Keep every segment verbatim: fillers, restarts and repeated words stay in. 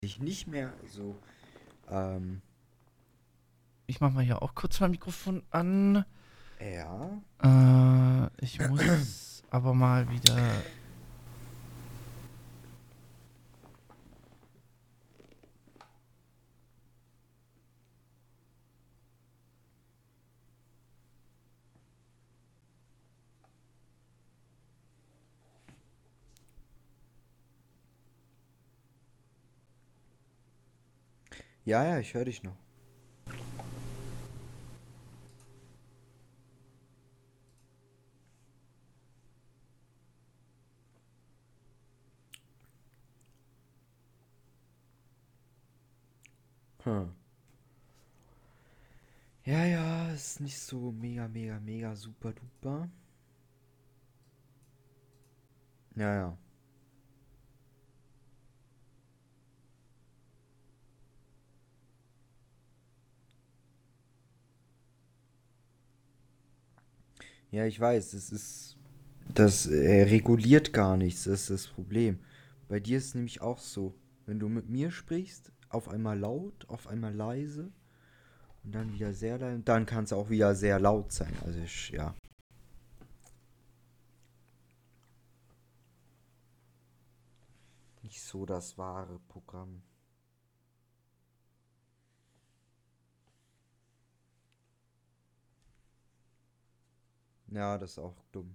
ich nicht mehr so, ähm, Ich mach mal hier auch kurz mein Mikrofon an. ja. Äh, ich muss aber mal wieder. Ja, ja, ich höre dich noch. Hm. Ja, ja, ist nicht so mega, mega, mega super duper. Ja, ja. Ja, ich weiß, es ist. Das äh, reguliert gar nichts, das ist das Problem. Bei dir ist es nämlich auch so. Wenn du mit mir sprichst, auf einmal laut, auf einmal leise und dann wieder sehr leise. Und dann kann es auch wieder sehr laut sein. Also, ich, ja. Nicht so das wahre Programm. Ja, das ist auch dumm.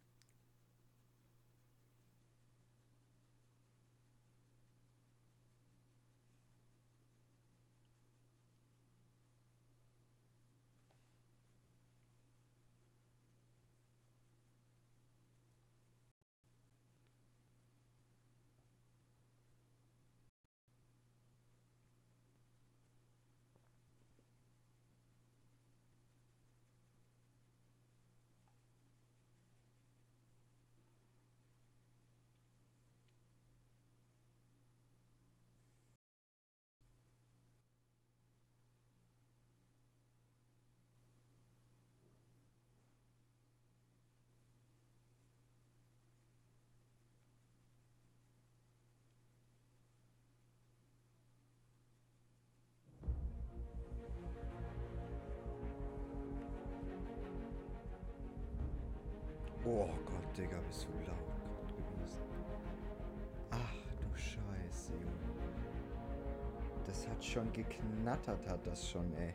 Oh Gott, Digga, bist du laut gerade gewesen. Ach du Scheiße, Junge. Das hat schon geknattert, hat das schon, ey.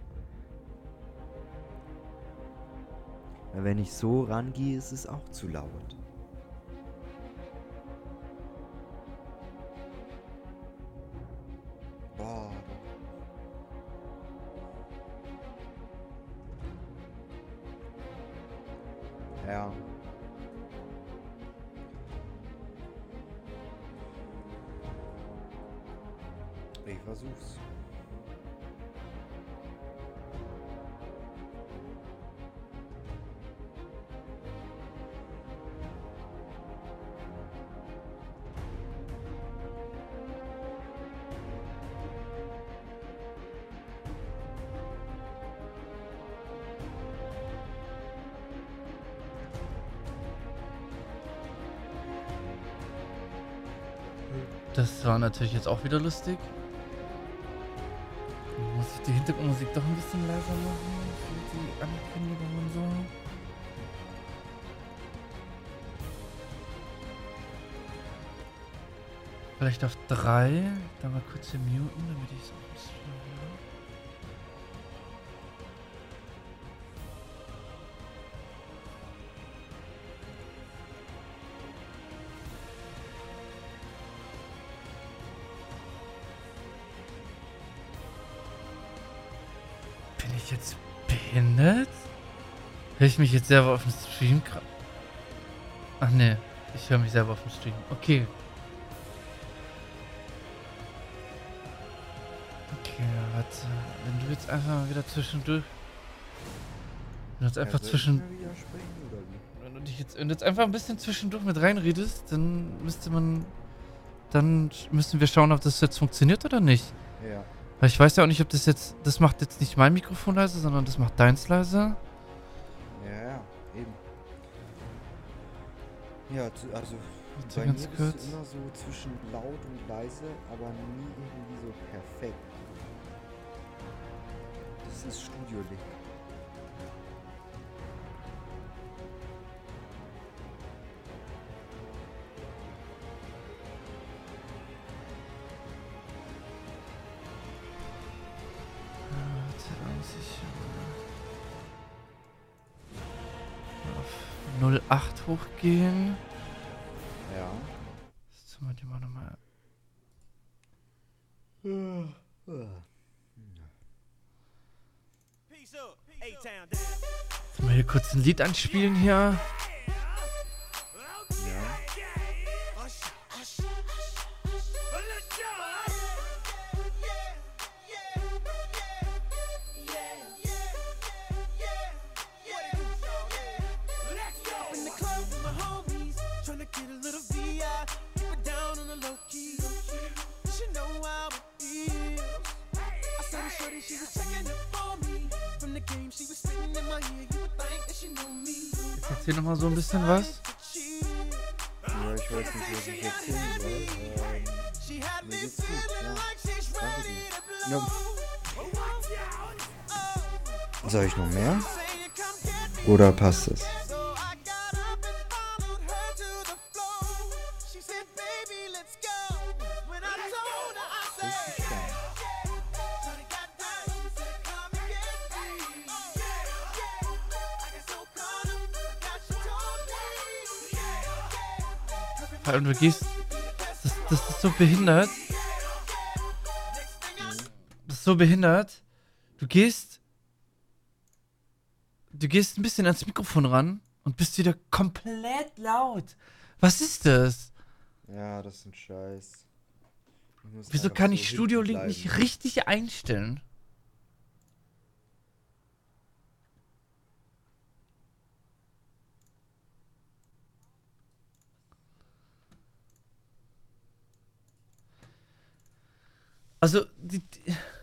Weil wenn ich so rangehe, ist es auch zu laut. Boah, ja, ich versuch's. Das war natürlich jetzt auch wieder lustig. Muss ich die Hintergrundmusik doch ein bisschen leiser machen? Für die Ankündigung und so. Vielleicht auf drei. Da mal kurz hier muten, damit ich es auch ein bisschen höre. Bin ich jetzt behindert? Höre ich mich jetzt selber auf dem Stream? Ach ne, ich höre mich selber auf dem Stream. Okay. Okay, warte. Wenn du jetzt einfach mal wieder zwischendurch. Wenn du jetzt Ja, einfach soll ich zwischen. mal wieder sprechen oder wie? Wenn du dich jetzt, wenn du jetzt einfach ein bisschen zwischendurch mit reinredest, dann müsste man. Dann müssen wir schauen, ob das jetzt funktioniert oder nicht. Ja, Weil ich weiß ja auch nicht, ob das jetzt. Das macht jetzt nicht mein Mikrofon leise, sondern das macht deins leise. ja, ja, eben. Ja, zu- also Warte, Bei ganz mir bist kurz. du immer so zwischen laut und leise, aber nie irgendwie so perfekt. Das ist Studio-Licht. Warte, da muss ich mal auf null Komma acht hochgehen. Ja. Das tun wir die mal nochmal. Jetzt mal hier kurz ein Lied anspielen hier. Ja. Jetzt erzähl noch mal so ein bisschen was. Ja, ich weiß nicht, was ich erzählen soll. Ähm, mir geht's gut, ja. Danke dir. Ja. Soll ich noch mehr? Oder passt es? Und du gehst. Das, das ist so behindert. Das ist so behindert. Du gehst. Du gehst ein bisschen ans Mikrofon ran und bist wieder komplett laut. Was ist das? Ja, das ist ein Scheiß. Ich muss Wieso einfach kann so ich Studio hinten Link bleiben. nicht richtig einstellen? Also, die, die